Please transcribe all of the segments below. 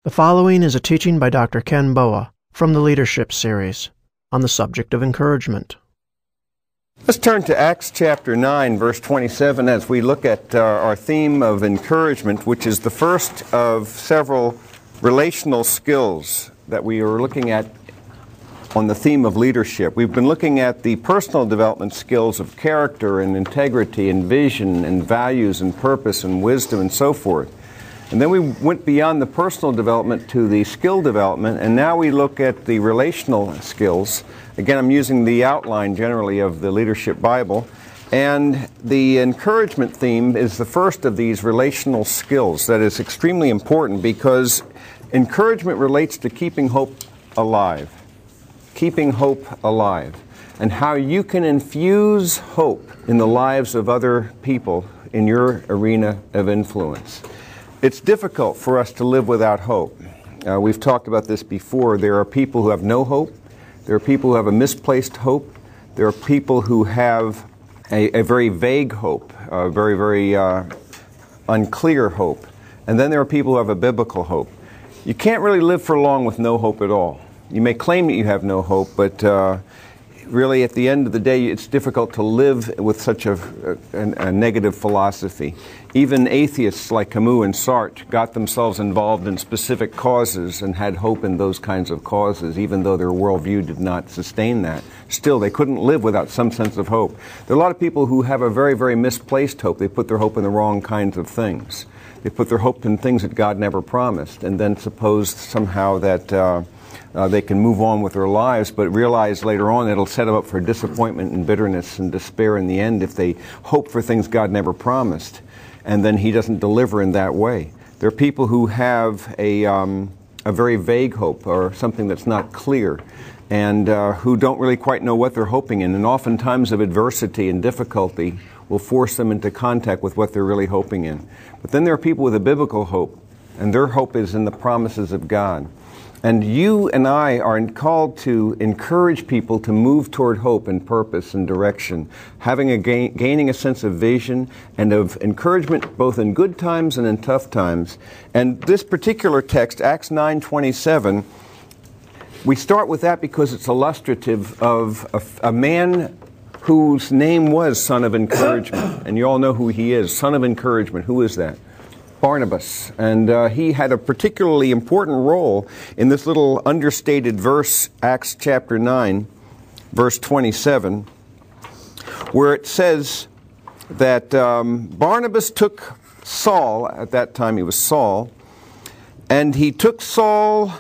The following is a teaching by Dr. Ken Boa from the Leadership Series on the subject of encouragement. Let's turn to Acts chapter 9, verse 27, as we look at our theme of encouragement, which is the first of several relational skills that we are looking at on the theme of leadership. We've been looking at the personal development skills of character and integrity and vision and values and purpose and wisdom and so forth. And then we went beyond the personal development to the skill development, and now we look at the relational skills. Again, I'm using the outline generally of the Leadership Bible. And the encouragement theme is the first of these relational skills that is extremely important because encouragement relates to keeping hope alive. Keeping hope alive. And how you can infuse hope in the lives of other people in your arena of influence. It's difficult for us to live without hope. We've talked about this before. There are people who have no hope. There are people who have a misplaced hope. There are people who have a very vague hope, a very unclear hope. And then there are people who have a biblical hope. You can't really live for long with no hope at all. You may claim that you have no hope, but really at the end of the day, it's difficult to live with such a negative philosophy. Even atheists like Camus and Sartre got themselves involved in specific causes and had hope in those kinds of causes, even though their worldview did not sustain that. Still, they couldn't live without some sense of hope. There are a lot of people who have a very misplaced hope. They put their hope in the wrong kinds of things. They put their hope in things that God never promised, and then suppose somehow that they can move on with their lives, but realize later on it'll set them up for disappointment and bitterness and despair in the end if they hope for things God never promised, and then He doesn't deliver in that way. There are people who have a very vague hope or something that's not clear, and who don't really quite know what they're hoping in, and oftentimes of adversity and difficulty will force them into contact with what they're really hoping in. But then there are people with a biblical hope, and their hope is in the promises of God. And you and I are called to encourage people to move toward hope and purpose and direction, gaining a sense of vision and of encouragement both in good times and in tough times. And this particular text, Acts 9:27, we start with that because it's illustrative of a man whose name was Son of Encouragement. And you all know who he is, Son of Encouragement. Who is that? Barnabas. And he had a particularly important role in this little understated verse, Acts chapter 9, verse 27, where it says that Barnabas took Saul, at that time he was Saul, and he took Saul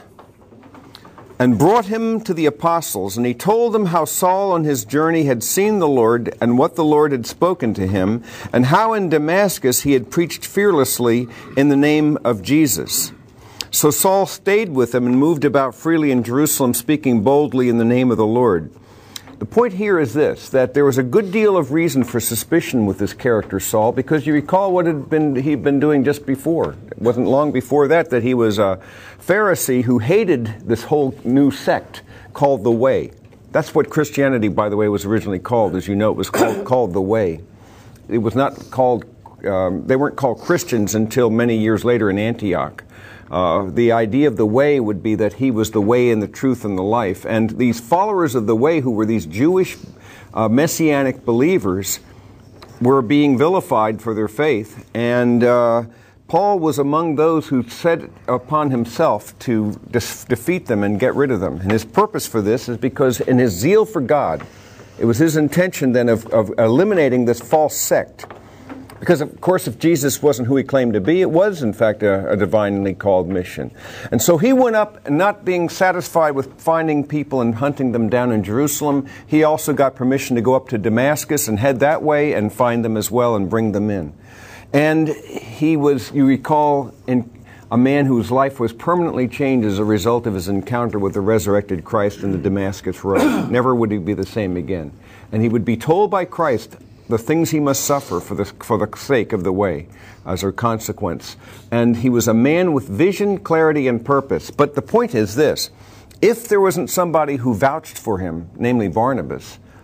and brought him to the apostles, and he told them how Saul on his journey had seen the Lord and what the Lord had spoken to him, and how in Damascus he had preached fearlessly in the name of Jesus. So Saul stayed with them and moved about freely in Jerusalem, speaking boldly in the name of the Lord. The point here is this, that there was a good deal of reason for suspicion with this character, Saul, because you recall what he'd been doing just before. It wasn't long before that he was a Pharisee who hated this whole new sect called the Way. That's what Christianity, by the way, was originally called. As you know, it was called the Way. It was not called, they weren't called Christians until many years later in Antioch. The idea of the Way would be that he was the way and the truth and the life. And these followers of the Way, who were these Jewish messianic believers, were being vilified for their faith. And Paul was among those who set upon himself to defeat them and get rid of them. And his purpose for this is because in his zeal for God, it was his intention then of eliminating this false sect. Because, of course, if Jesus wasn't who he claimed to be, it was, in fact, a divinely called mission. And so he went up, not being satisfied with finding people and hunting them down in Jerusalem. He also got permission to go up to Damascus and head that way and find them as well and bring them in. And he was, you recall, a man whose life was permanently changed as a result of his encounter with the resurrected Christ in the Damascus road. Never would he be the same again. And he would be told by Christ the things he must suffer for the sake of the Way as a consequence. And he was a man with vision, clarity, and purpose. But the point is this. If there wasn't somebody who vouched for him, namely Barnabas,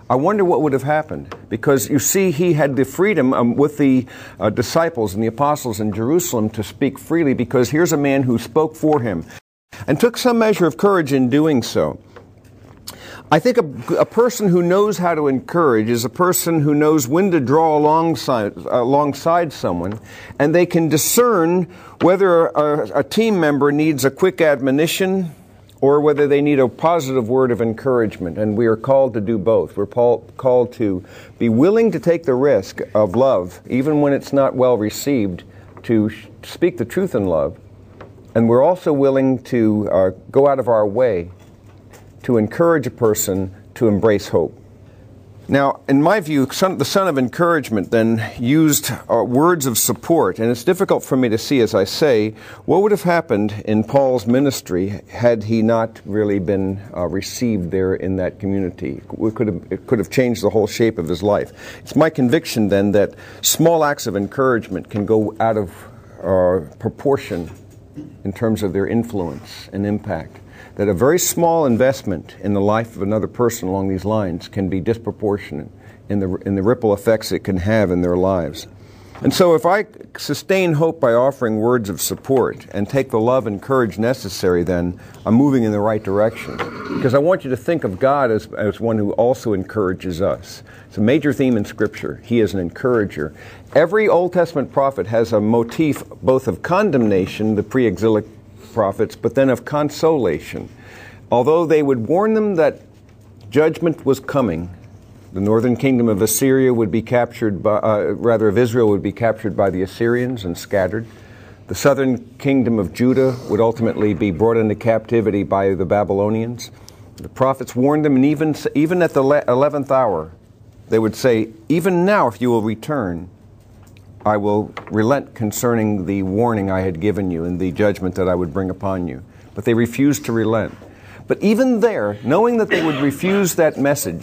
I wonder what would have happened. Because you see, he had the freedom with the disciples and the apostles in Jerusalem to speak freely, because here's a man who spoke for him and took some measure of courage in doing so. I think a person who knows how to encourage is a person who knows when to draw alongside someone, and they can discern whether a team member needs a quick admonition or whether they need a positive word of encouragement. And we are called to do both. We're called to be willing to take the risk of love, even when it's not well received, to speak the truth in love. And we're also willing to go out of our way to encourage a person to embrace hope. Now, in my view, the son of encouragement then used words of support, and it's difficult for me to see, as I say, what would have happened in Paul's ministry had he not really been received there in that community. It could have changed the whole shape of his life. It's my conviction then that small acts of encouragement can go out of proportion in terms of their influence and impact. That a very small investment in the life of another person along these lines can be disproportionate in the ripple effects it can have in their lives. And so if I sustain hope by offering words of support and take the love and courage necessary, then I'm moving in the right direction. Because I want you to think of God as one who also encourages us. It's a major theme in Scripture. He is an encourager. Every Old Testament prophet has a motif both of condemnation, the pre-exilic prophets, but then of consolation. Although they would warn them that judgment was coming, the northern kingdom of Assyria would be captured by, of Israel would be captured by the Assyrians and scattered. The southern kingdom of Judah would ultimately be brought into captivity by the Babylonians. The prophets warned them, and even at the 11th hour, they would say, even now if you will return, I will relent concerning the warning I had given you and the judgment that I would bring upon you. But they refused to relent. But even there, knowing that they would refuse that message,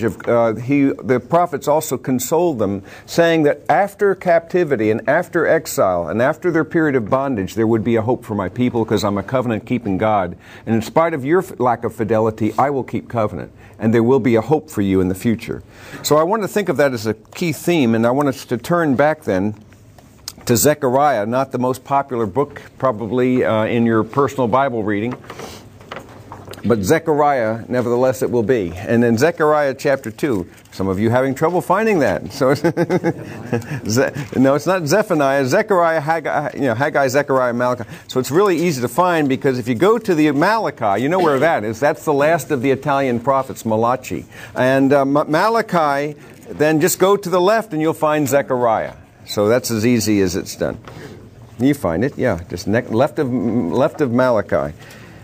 the prophets also consoled them, saying that after captivity and after exile and after their period of bondage, there would be a hope for my people, because I'm a covenant-keeping God. And in spite of your lack of fidelity, I will keep covenant. And there will be a hope for you in the future. So I want to think of that as a key theme, and I want us to turn back then to Zechariah, not the most popular book probably in your personal Bible reading, but Zechariah, nevertheless, it will be. And in Zechariah chapter 2, some of you having trouble finding that. So no, it's not Zephaniah, Zechariah, Haggai, Zechariah, Malachi. So it's really easy to find, because if you go to the Malachi, you know where that is. That's the last of the Italian prophets, Malachi. And Malachi, then just go to the left and you'll find Zechariah. So that's as easy as it's done. You find it, yeah, just left of Malachi.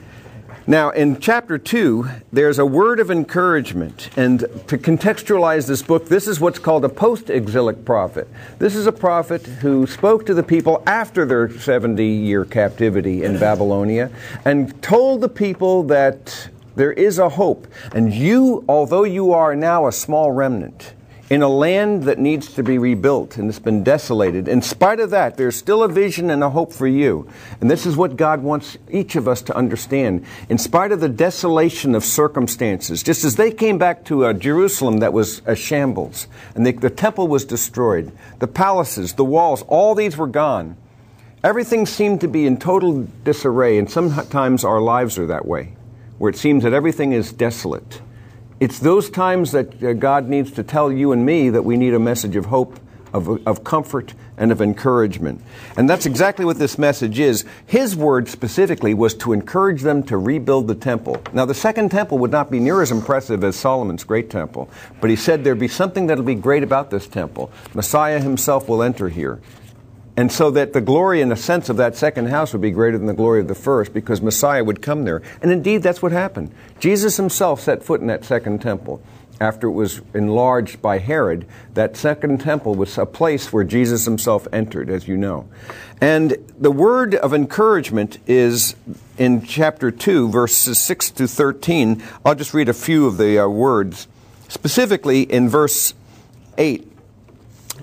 Now, in chapter 2, there's a word of encouragement. And to contextualize this book, this is what's called a post-exilic prophet. This is a prophet who spoke to the people after their 70-year captivity in Babylonia and told the people that there is a hope. And you, although you are now a small remnant, in a land that needs to be rebuilt and it's been desolated, in spite of that, there's still a vision and a hope for you. And this is what God wants each of us to understand. In spite of the desolation of circumstances, just as they came back to a Jerusalem that was a shambles, and the temple was destroyed, the palaces, the walls, all these were gone. Everything seemed to be in total disarray, and sometimes our lives are that way, where it seems that everything is desolate. It's those times that God needs to tell you and me that we need a message of hope, of comfort, and of encouragement. And that's exactly what this message is. His word specifically was to encourage them to rebuild the temple. Now, the second temple would not be near as impressive as Solomon's great temple, but he said there'd be something that'll be great about this temple. Messiah himself will enter here. And so that the glory and the sense of that second house would be greater than the glory of the first, because Messiah would come there. And indeed, that's what happened. Jesus himself set foot in that second temple. After it was enlarged by Herod, that second temple was a place where Jesus himself entered, as you know. And the word of encouragement is in chapter 2, verses 6 to 13. I'll just read a few of the words. Specifically in verse 8.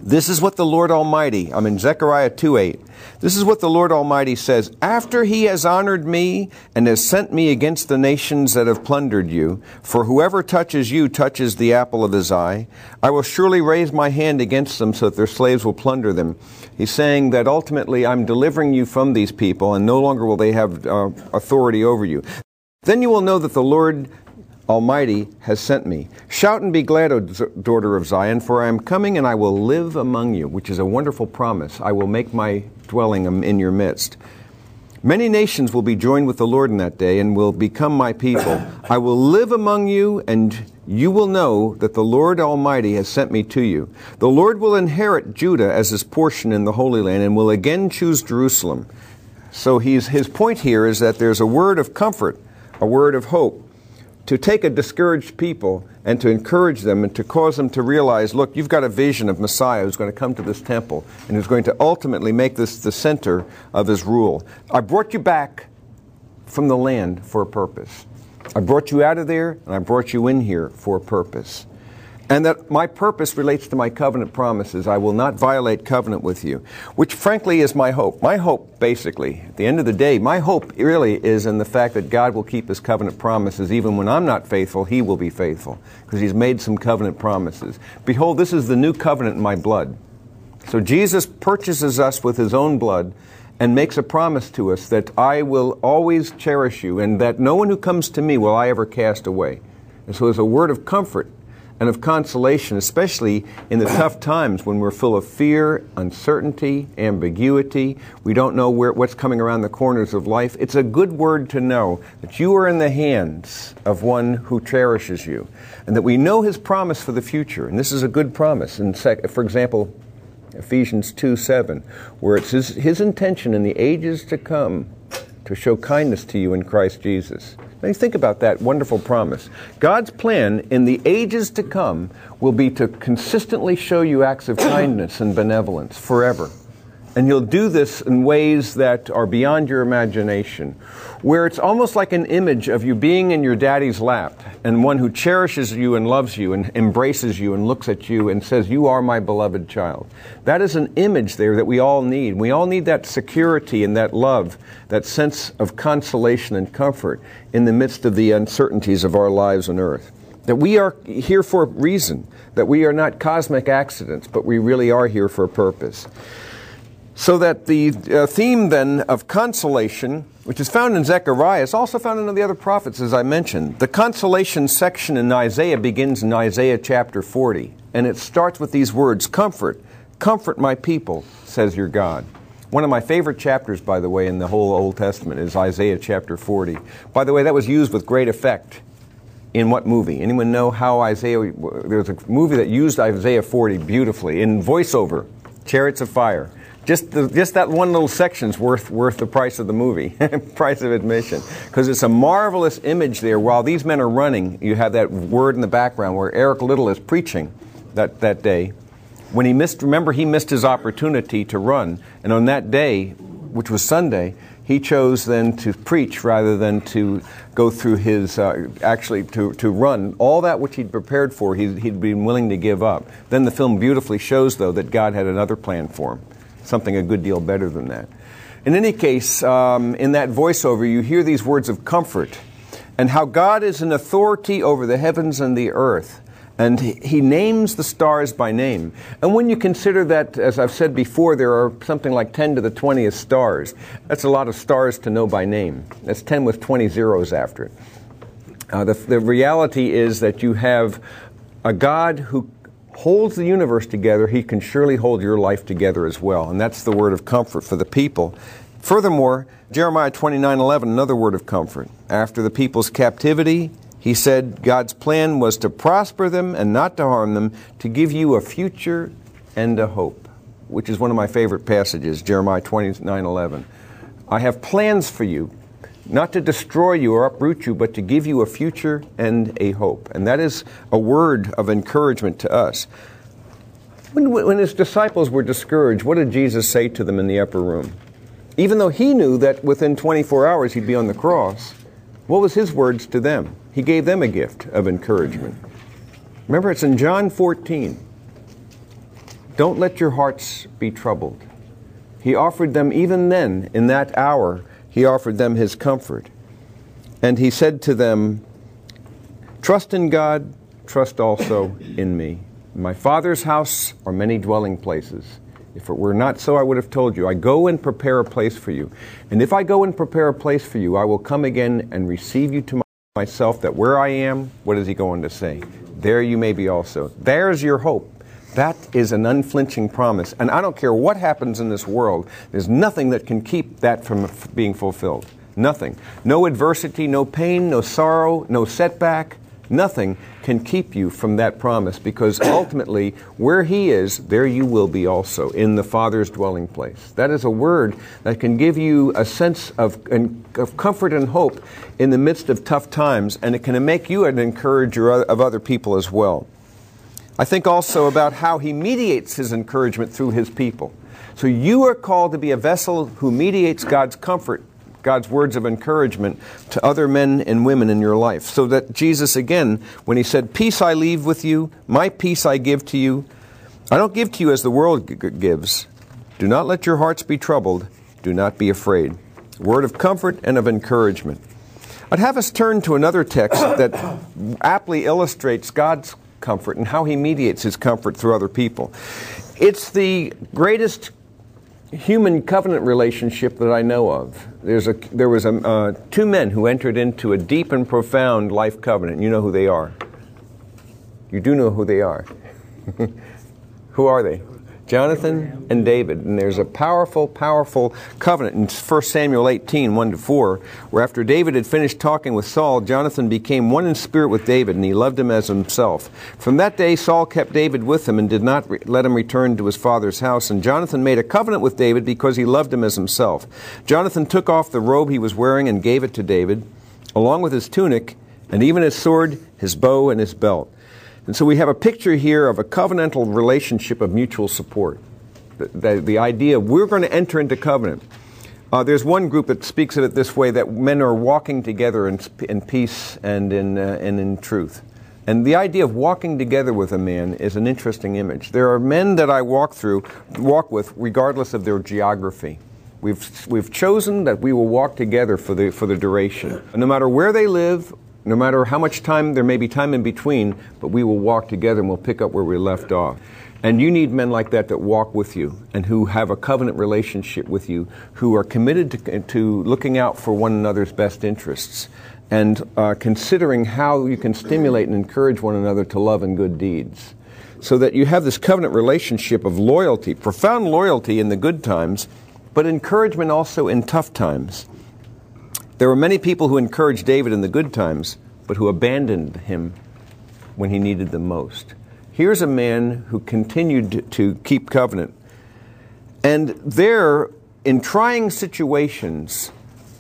This is what the Lord Almighty, I'm in Zechariah 2:8. This is what the Lord Almighty says, after he has honored me and has sent me against the nations that have plundered you, for whoever touches you touches the apple of his eye, I will surely raise my hand against them so that their slaves will plunder them. He's saying that ultimately I'm delivering you from these people and no longer will they have authority over you. Then you will know that the Lord Almighty has sent me. Shout and be glad, O daughter of Zion, for I am coming and I will live among you, which is a wonderful promise. I will make my dwelling in your midst. Many nations will be joined with the Lord in that day and will become my people. I will live among you, and you will know that the Lord Almighty has sent me to you. The Lord will inherit Judah as his portion in the Holy Land and will again choose Jerusalem. So his point here is that there's a word of comfort, a word of hope, to take a discouraged people and to encourage them and to cause them to realize, look, you've got a vision of Messiah who's going to come to this temple and who's going to ultimately make this the center of his rule. I brought you back from the land for a purpose. I brought you out of there and I brought you in here for a purpose. And that my purpose relates to my covenant promises. I will not violate covenant with you, which frankly is my hope. My hope, basically, at the end of the day, my hope really is in the fact that God will keep his covenant promises. Even when I'm not faithful, he will be faithful, because he's made some covenant promises. Behold, this is the new covenant in my blood. So Jesus purchases us with his own blood and makes a promise to us that I will always cherish you and that no one who comes to me will I ever cast away. And so there's a word of comfort and of consolation, especially in the tough times when we're full of fear, uncertainty, ambiguity. We don't know what's coming around the corners of life. It's a good word to know that you are in the hands of one who cherishes you, and that we know his promise for the future. And this is a good promise. For example, Ephesians 2:7, where it's his intention in the ages to come to show kindness to you in Christ Jesus. Now you think about that wonderful promise. God's plan in the ages to come will be to consistently show you acts of kindness and benevolence forever. And he'll do this in ways that are beyond your imagination, where it's almost like an image of you being in your daddy's lap and one who cherishes you and loves you and embraces you and looks at you and says, you are my beloved child. That is an image there that we all need. We all need that security and that love, that sense of consolation and comfort in the midst of the uncertainties of our lives on earth. That we are here for a reason, that we are not cosmic accidents, but we really are here for a purpose. So that the theme then of consolation, which is found in Zechariah, is also found in the other prophets, as I mentioned. The consolation section in Isaiah begins in Isaiah chapter 40, and it starts with these words, comfort, comfort my people, says your God. One of my favorite chapters, by the way, in the whole Old Testament is Isaiah chapter 40. By the way, that was used with great effect. In what movie? Anyone know how there's a movie that used Isaiah 40 beautifully in voiceover, Chariots of Fire. Just that one little section's worth the price of the movie, price of admission, because it's a marvelous image there. While these men are running, you have that word in the background where Eric Liddell is preaching that day. When he missed his opportunity to run, and on that day, which was Sunday, he chose then to preach rather than to go through his, to run. All that which he'd prepared for, he'd been willing to give up. Then the film beautifully shows, though, that God had another plan for him. Something a good deal better than that. In any case, in that voiceover, you hear these words of comfort and how God is an authority over the heavens and the earth. And he names the stars by name. And when you consider that, as I've said before, there are something like 10 to the 20th stars, that's a lot of stars to know by name. That's 10 with 20 zeros after it. The reality is that you have a God who holds the universe together. He can surely hold your life together as well. And that's the word of comfort for the people. Furthermore, Jeremiah 29:11, another word of comfort. After the people's captivity, he said God's plan was to prosper them and not to harm them, to give you a future and a hope, which is one of my favorite passages, Jeremiah 29:11. I have plans for you, not to destroy you or uproot you, but to give you a future and a hope. And that is a word of encouragement to us. When his disciples were discouraged, what did Jesus say to them in the upper room? Even though he knew that within 24 hours he'd be on the cross, what was his words to them? He gave them a gift of encouragement. Remember, it's in John 14. Don't let your hearts be troubled. He offered them, even then, in that hour, he offered them his comfort. And he said to them, trust in God, trust also in me. In my Father's house are many dwelling places. If it were not so, I would have told you. I go and prepare a place for you. And if I go and prepare a place for you, I will come again and receive you to myself, that where I am, what is he going to say? There you may be also. There's your hope. That is an unflinching promise. And I don't care what happens in this world, there's nothing that can keep that from being fulfilled. Nothing. No adversity, no pain, no sorrow, no setback. Nothing can keep you from that promise, because ultimately, where he is, there you will be also, in the Father's dwelling place. That is a word that can give you a sense of comfort and hope in the midst of tough times, and it can make you an encourager of other people as well. I think also about how he mediates his encouragement through his people. So you are called to be a vessel who mediates God's comfort, God's words of encouragement to other men and women in your life. So that Jesus, again, when he said, peace I leave with you, my peace I give to you, I don't give to you as the world gives. Do not let your hearts be troubled. Do not be afraid. Word of comfort and of encouragement. I'd have us turn to another text that aptly illustrates God's comfort and how he mediates his comfort through other people. It's the greatest human covenant relationship that I know of. There was two men who entered into a deep and profound life covenant. You know who they are. You do know who they are. Who are they? Jonathan and David. And there's a powerful, powerful covenant in 1 Samuel 18, 1-4, where after David had finished talking with Saul, Jonathan became one in spirit with David, and he loved him as himself. From that day, Saul kept David with him and did not let him return to his father's house. And Jonathan made a covenant with David because he loved him as himself. Jonathan took off the robe he was wearing and gave it to David, along with his tunic, and even his sword, his bow, and his belt. And so we have a picture here of a covenantal relationship of mutual support. The idea of we're going to enter into covenant. There's one group that speaks of it this way, that men are walking together in peace and in truth. And the idea of walking together with a man is an interesting image. There are men that I walk with regardless of their geography. We've chosen that we will walk together for the duration. No matter where they live, no matter how much time, there may be time in between, but we will walk together and we'll pick up where we left off. And you need men like that walk with you and who have a covenant relationship with you, who are committed to looking out for one another's best interests and considering how you can stimulate and encourage one another to love and good deeds. So that you have this covenant relationship of loyalty, profound loyalty in the good times, but encouragement also in tough times. There were many people who encouraged David in the good times, but who abandoned him when he needed them most. Here's a man who continued to keep covenant. And there, in trying situations,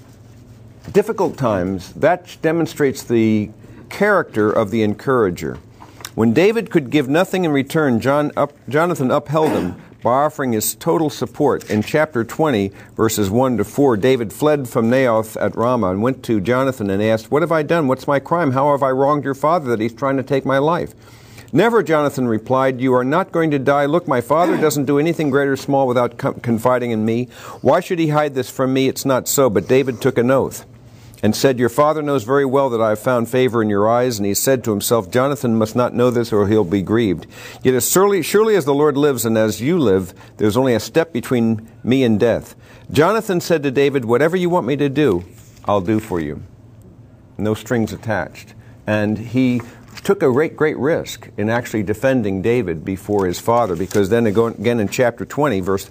difficult times, that demonstrates the character of the encourager. When David could give nothing in return, Jonathan upheld him by offering his total support. In chapter 20, verses 1-4, David fled from Naioth at Ramah and went to Jonathan and asked, "What have I done? What's my crime? How have I wronged your father that he's trying to take my life?" "Never," Jonathan replied. "You are not going to die. Look, my father doesn't do anything great or small without confiding in me. Why should he hide this from me? It's not so." But David took an oath and said, "Your father knows very well that I have found favor in your eyes." And he said to himself, "Jonathan must not know this or he'll be grieved. Yet as surely as the Lord lives and as you live, there's only a step between me and death." Jonathan said to David, "Whatever you want me to do, I'll do for you." No strings attached. And he took a great risk in actually defending David before his father, because then again in chapter 20, verse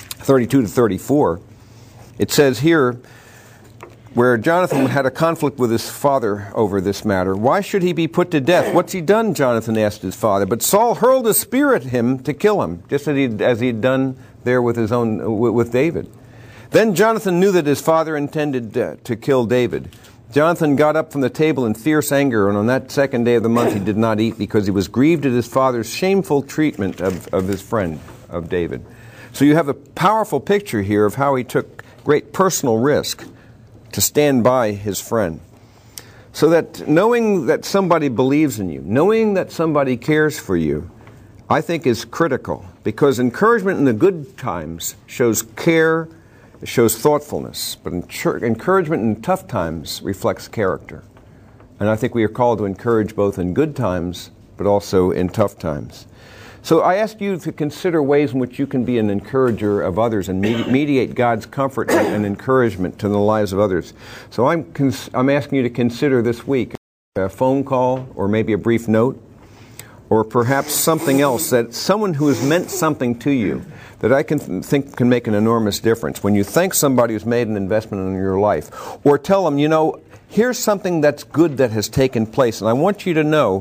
32-34, it says here, where Jonathan had a conflict with his father over this matter. "Why should he be put to death? What's he done?" Jonathan asked his father. But Saul hurled a spear at him to kill him, just as he had done there with David. Then Jonathan knew that his father intended to kill David. Jonathan got up from the table in fierce anger, and on that second day of the month he did not eat, because he was grieved at his father's shameful treatment of his friend, of David. So you have a powerful picture here of how he took great personal risk to stand by his friend. So that knowing that somebody believes in you, knowing that somebody cares for you, I think is critical, because encouragement in the good times shows care, it shows thoughtfulness, but encouragement in tough times reflects character. And I think we are called to encourage both in good times, but also in tough times. So I ask you to consider ways in which you can be an encourager of others and mediate God's comfort and encouragement to the lives of others. So I'm asking you to consider this week a phone call or maybe a brief note or perhaps something else, that someone who has meant something to you that I think can make an enormous difference. When you thank somebody who's made an investment in your life, or tell them, here's something that's good that has taken place, and I want you to know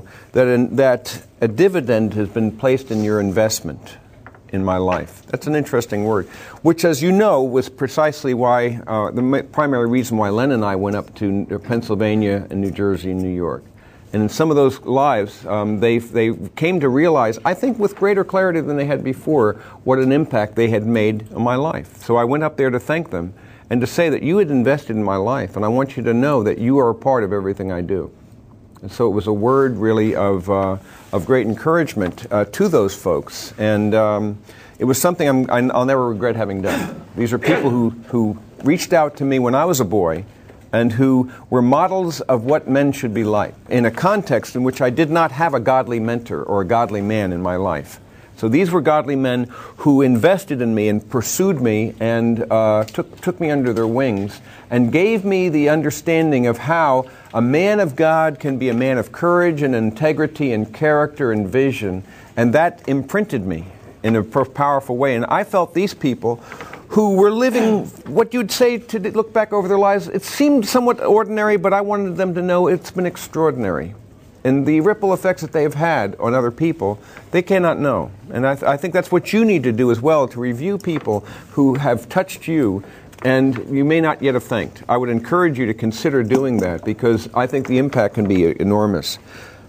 that a dividend has been placed in your investment in my life. That's an interesting word, which, as you know, was precisely why, the primary reason why Len and I went up to Pennsylvania and New Jersey and New York. And in some of those lives, they came to realize, I think with greater clarity than they had before, what an impact they had made on my life. So I went up there to thank them and to say that you had invested in my life, and I want you to know that you are a part of everything I do. And so it was a word really of great encouragement to those folks. And it was something I'll never regret having done. These are people who reached out to me when I was a boy and who were models of what men should be like in a context in which I did not have a godly mentor or a godly man in my life. So these were godly men who invested in me and pursued me and took me under their wings and gave me the understanding of how a man of God can be a man of courage and integrity and character and vision. And that imprinted me in a powerful way. And I felt these people who were living what you'd say to look back over their lives, it seemed somewhat ordinary, but I wanted them to know it's been extraordinary. And the ripple effects that they have had on other people, they cannot know. And I think that's what you need to do as well, to review people who have touched you and you may not yet have thanked. I would encourage you to consider doing that because I think the impact can be enormous.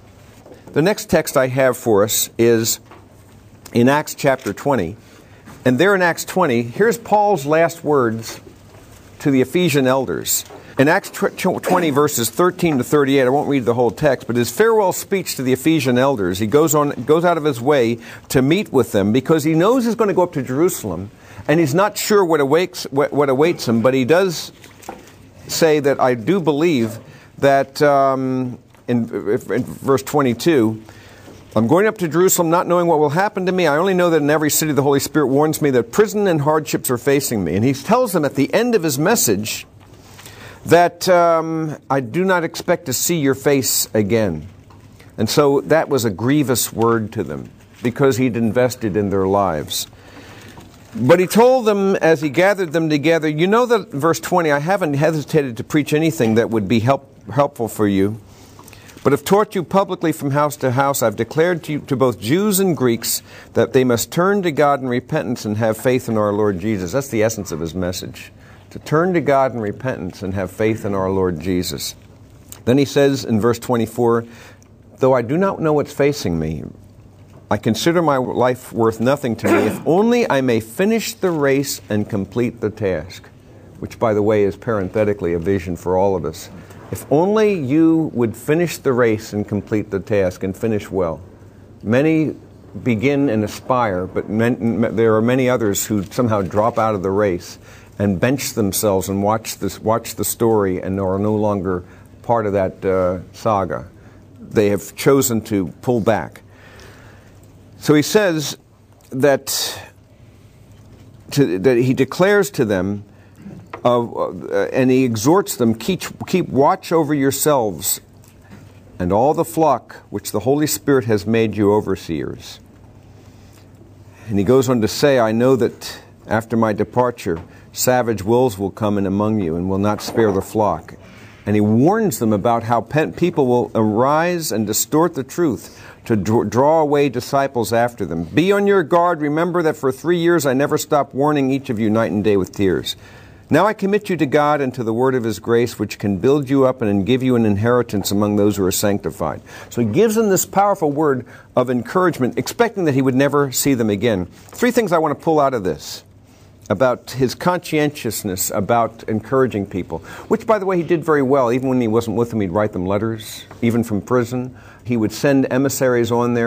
The next text I have for us is in Acts chapter 20. And there in Acts 20, here's Paul's last words to the Ephesian elders. In Acts 20, verses 13 to 38, I won't read the whole text, but his farewell speech to the Ephesian elders, he goes out of his way to meet with them because he knows he's going to go up to Jerusalem, and he's not sure what awaits him, but he does say that I do believe that in verse 22, I'm going up to Jerusalem not knowing what will happen to me. I only know that in every city the Holy Spirit warns me that prison and hardships are facing me. And he tells them at the end of his message that I do not expect to see your face again. And so that was a grievous word to them because he'd invested in their lives. But he told them as he gathered them together, you know that, verse 20, I haven't hesitated to preach anything that would be helpful for you, but have taught you publicly from house to house. I've declared to both Jews and Greeks that they must turn to God in repentance and have faith in our Lord Jesus. That's the essence of his message. To turn to God in repentance and have faith in our Lord Jesus. Then he says in verse 24, though I do not know what's facing me, I consider my life worth nothing to me, if only I may finish the race and complete the task. Which, by the way, is parenthetically a vision for all of us. If only you would finish the race and complete the task and finish well. Many begin and aspire, but there are many others who somehow drop out of the race and bench themselves and watch the story and are no longer part of that saga. They have chosen to pull back. So he says that he declares to them, and he exhorts them, keep watch over yourselves and all the flock which the Holy Spirit has made you overseers. And he goes on to say, I know that after my departure, savage wolves will come in among you and will not spare the flock. And he warns them about how people will arise and distort the truth to draw away disciples after them. Be on your guard. Remember that for 3 years I never stopped warning each of you night and day with tears. Now I commit you to God and to the word of his grace, which can build you up and give you an inheritance among those who are sanctified. So he gives them this powerful word of encouragement, expecting that he would never see them again. 3 things I want to pull out of this about his conscientiousness about encouraging people, which, by the way, he did very well. Even when he wasn't with them, he'd write them letters, even from prison. He would send emissaries on there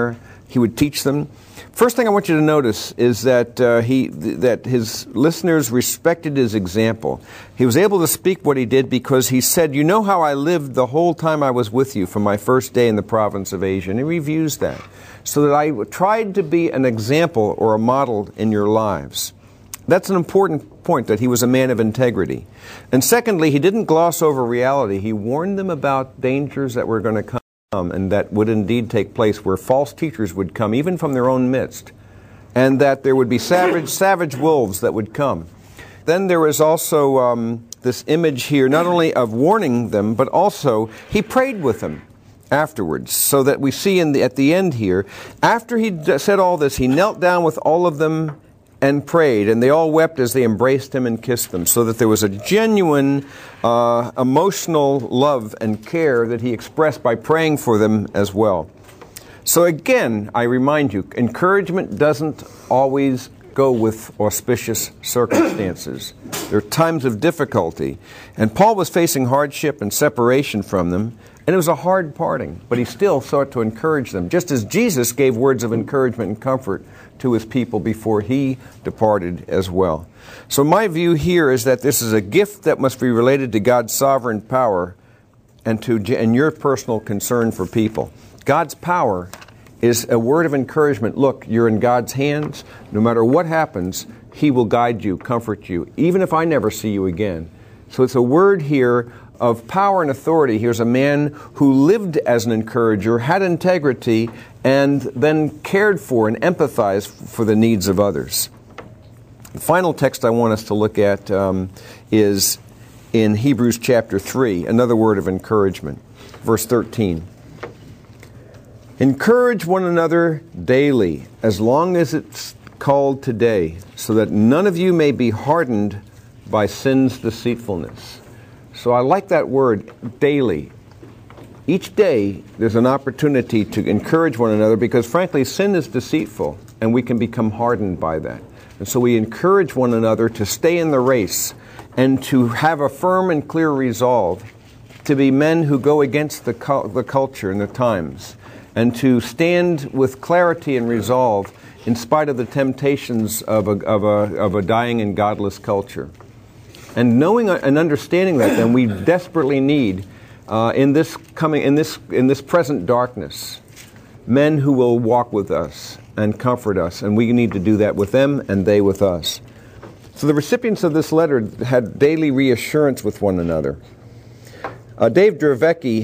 He would teach them. First thing I want you to notice is that that his listeners respected his example. He was able to speak what he did because he said, "You know how I lived the whole time I was with you from my first day in the province of Asia." And he reviews that. So that I tried to be an example or a model in your lives. That's an important point, that he was a man of integrity. And secondly, he didn't gloss over reality. He warned them about dangers that were going to come and that would indeed take place, where false teachers would come, even from their own midst, and that there would be savage wolves that would come. Then there was also this image here, not only of warning them, but also he prayed with them afterwards, so that we see at the end here, after he said all this, he knelt down with all of them and prayed, and they all wept as they embraced him and kissed them, so that there was a genuine emotional love and care that he expressed by praying for them as well. So again, I remind you, encouragement doesn't always go with auspicious circumstances. There are times of difficulty, and Paul was facing hardship and separation from them, and it was a hard parting, but he still sought to encourage them, just as Jesus gave words of encouragement and comfort to his people before he departed as well. So my view here is that this is a gift that must be related to God's sovereign power and your personal concern for people. God's power is a word of encouragement. Look, you're in God's hands. No matter what happens, he will guide you, comfort you, even if I never see you again. So it's a word here of power and authority. Here's a man who lived as an encourager, had integrity, and then cared for and empathized for the needs of others. The final text I want us to look at is in Hebrews chapter 3, another word of encouragement. Verse 13. Encourage one another daily, as long as it's called today, so that none of you may be hardened by sin's deceitfulness. So I like that word, daily. Each day there's an opportunity to encourage one another, because frankly sin is deceitful and we can become hardened by that. And so we encourage one another to stay in the race and to have a firm and clear resolve to be men who go against the culture and the times, and to stand with clarity and resolve in spite of the temptations of a dying and godless culture. And knowing and understanding that, then, we desperately need in this present darkness, men who will walk with us and comfort us, and we need to do that with them and they with us. So the recipients of this letter had daily reassurance with one another. Dave Dravecky,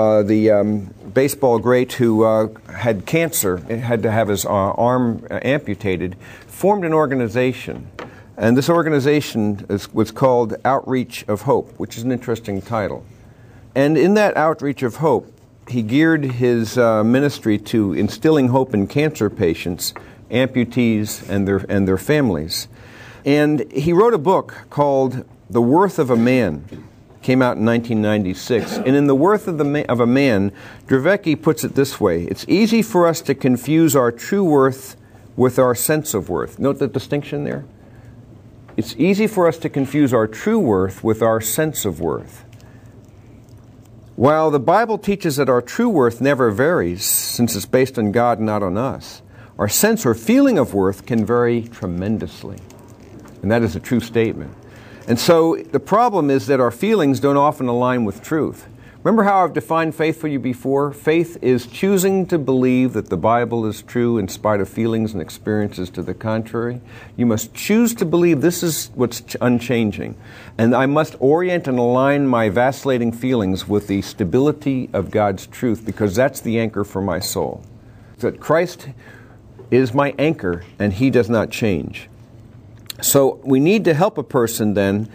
the baseball great who had cancer and had to have his arm amputated, formed an organization. And this organization was called Outreach of Hope, which is an interesting title. And in that Outreach of Hope, he geared his ministry to instilling hope in cancer patients, amputees, and their families. And he wrote a book called The Worth of a Man. Came out in 1996. And in The Worth of a Man, Dravecky puts it this way: it's easy for us to confuse our true worth with our sense of worth. Note the distinction there? It's easy for us to confuse our true worth with our sense of worth. While the Bible teaches that our true worth never varies, since it's based on God, not on us, our sense or feeling of worth can vary tremendously. And that is a true statement. And so the problem is that our feelings don't often align with truth. Remember how I've defined faith for you before? Faith is choosing to believe that the Bible is true in spite of feelings and experiences to the contrary. You must choose to believe this is what's unchanging. And I must orient and align my vacillating feelings with the stability of God's truth, because that's the anchor for my soul. That Christ is my anchor and He does not change. So we need to help a person then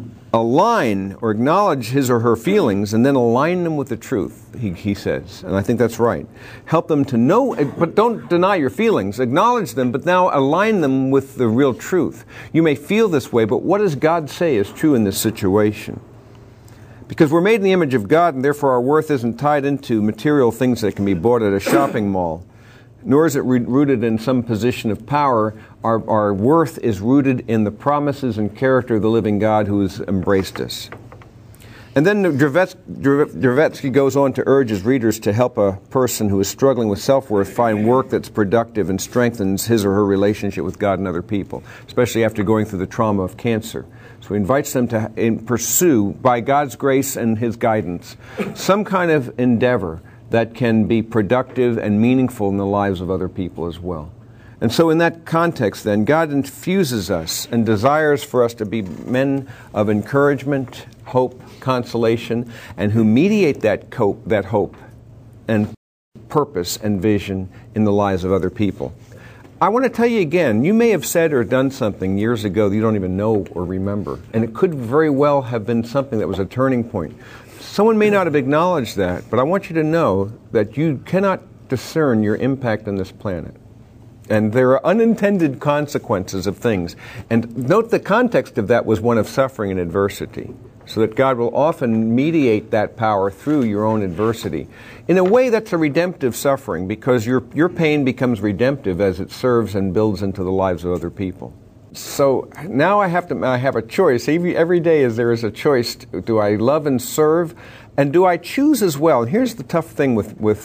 align or acknowledge his or her feelings and then align them with the truth, he says. And I think that's right. Help them to know, but don't deny your feelings. Acknowledge them, but now align them with the real truth. You may feel this way, but what does God say is true in this situation? Because we're made in the image of God, and therefore our worth isn't tied into material things that can be bought at a shopping mall. Nor is it rooted in some position of power. Our worth is rooted in the promises and character of the living God who has embraced us. And then Dravetsky goes on to urge his readers to help a person who is struggling with self-worth find work that's productive and strengthens his or her relationship with God and other people, especially after going through the trauma of cancer. So he invites them to pursue, by God's grace and his guidance, some kind of endeavor that can be productive and meaningful in the lives of other people as well. And so in that context, then, God infuses us and desires for us to be men of encouragement, hope, consolation, and who mediate that hope and purpose and vision in the lives of other people. I want to tell you again, you may have said or done something years ago that you don't even know or remember, and it could very well have been something that was a turning point. Someone may not have acknowledged that, but I want you to know that you cannot discern your impact on this planet. And there are unintended consequences of things. And note the context of that was one of suffering and adversity, so that God will often mediate that power through your own adversity. In a way, that's a redemptive suffering, because your pain becomes redemptive as it serves and builds into the lives of other people. So now I have a choice. Every day there is a choice. Do I love and serve? And do I choose as well? And here's the tough thing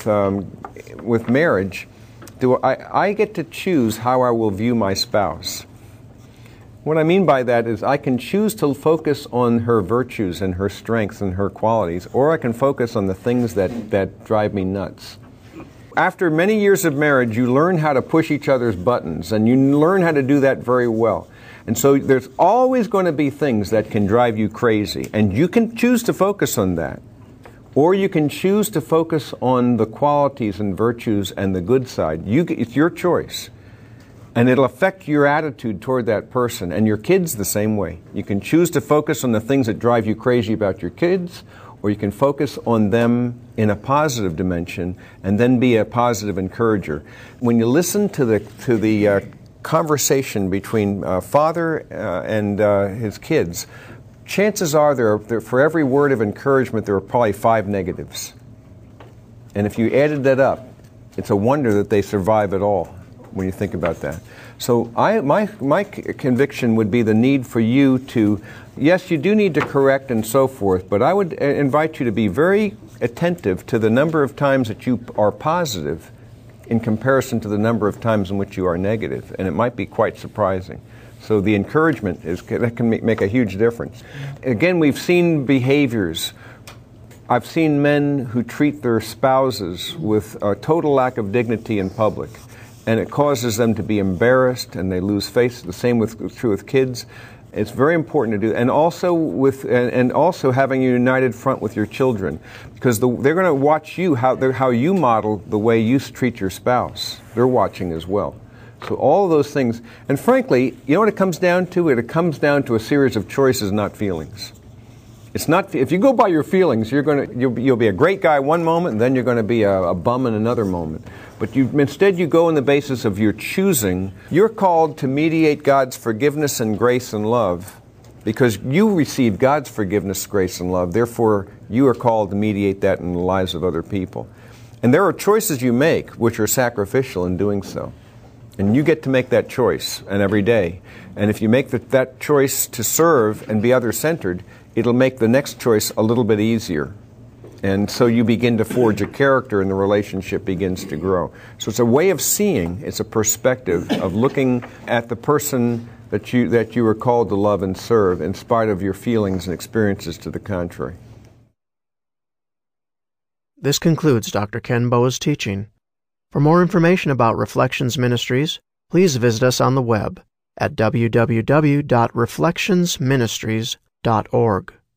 with marriage. I get to choose how I will view my spouse. What I mean by that is I can choose to focus on her virtues and her strengths and her qualities, or I can focus on the things that drive me nuts. After many years of marriage, you learn how to push each other's buttons, and you learn how to do that very well. And so there's always going to be things that can drive you crazy, and you can choose to focus on that. Or you can choose to focus on the qualities and virtues and the good side. It's your choice. And it'll affect your attitude toward that person. And your kids the same way. You can choose to focus on the things that drive you crazy about your kids, or you can focus on them in a positive dimension and then be a positive encourager. When you listen to the conversation between father and his kids, chances are there for every word of encouragement, there are probably 5 negatives. And if you added that up, it's a wonder that they survive at all when you think about that. So my conviction would be the need for you to, yes, you do need to correct and so forth, but I would invite you to be very attentive to the number of times that you are positive in comparison to the number of times in which you are negative. And it might be quite surprising. So the encouragement that can make a huge difference. Again, we've seen behaviors. I've seen men who treat their spouses with a total lack of dignity in public, and it causes them to be embarrassed, and they lose face. The same true with kids. It's very important to do, and also having a united front with your children, because they're going to watch you how you model the way you treat your spouse. They're watching as well. So all of those things, and frankly, you know what it comes down to? It comes down to a series of choices, not feelings. It's not. If you go by your feelings, you'll be a great guy one moment, and then you're going to be a bum in another moment. But instead you go on the basis of your choosing. You're called to mediate God's forgiveness and grace and love, because you receive God's forgiveness, grace, and love. Therefore, you are called to mediate that in the lives of other people. And there are choices you make which are sacrificial in doing so. And you get to make that choice, and every day. And if you make that choice to serve and be other-centered, it'll make the next choice a little bit easier. And so you begin to forge a character, and the relationship begins to grow. So it's a way of seeing, it's a perspective of looking at the person that you are called to love and serve, in spite of your feelings and experiences to the contrary. This concludes Dr. Ken Boa's teaching. For more information about Reflections Ministries, please visit us on the web at www.reflectionsministries.org.